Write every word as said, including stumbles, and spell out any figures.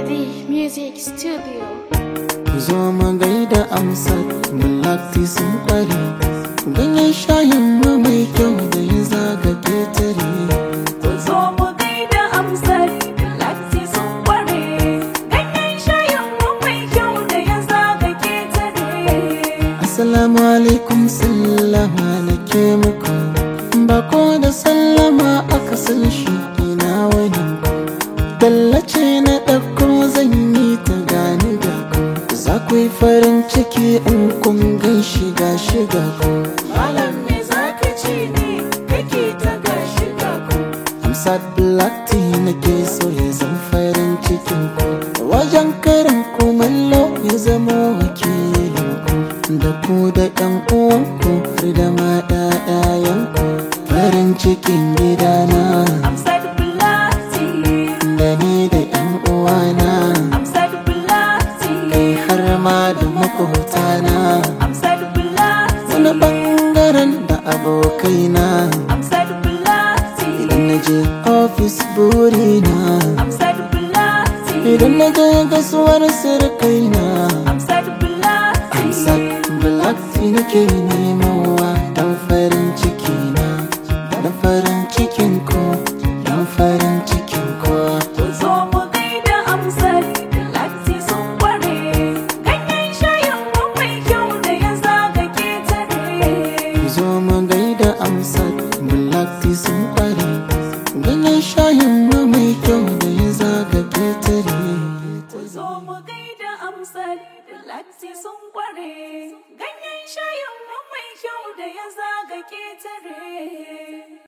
Melody Music Studio. Ku zo mu gaida Amsat, Mulati sun kware. Ganyen shayin mu mai kyau da ya zaga ketare. Ku zo mu gaida Amsat, Mulati sun kware. Ganyen shayin mu mai kyau da ya zaga ketare. Assalamu alaikum, sallama nake muku. Bako da sallama aka san shi ina wani ku. Tallace na ɗauko zan yi ta gani ga ku. Za ku yi farin ciki in kun gan shiga shiga ku. Malam me za ka ce ne kake ta ga shiga ku? Amsat Black Tea nake so ya zan farin cikin ku. Wajen karin kumallo ya zama wakilin ku. Da ku da ɗan uwanku har da ma ɗaɗayenku. Farin cikin gidana Amsat Black Tea, da ni da ƴan uwana. Amsat Black Tea, Kai har ma da makwabtana. Amsat Black Wani Tea, ɓangaren da abokaina. Amsat Black Tea, Idan na je ofis burina. Amsat Black Tea, Idan na je gasuwar sirkaina. Amsat Black Amsat Tea. Black Tea nake nemowa don farin ciki na. Don farin cikin ku, don farin cikin ku. Ku zo mu gaida Amsat, Black Tea sun kware. Ganyen shayin mu mai kyau da ya zaga ketare. Ku zo mu gaida Amsat, Black Tea sun kware. Ganyen shayin mu mai kyau da ya zaga ketare. Ku zo mu gaida Amsat, Black Tea sun kware. Ganyen shayin mu mai kyau da ya zaga ketare.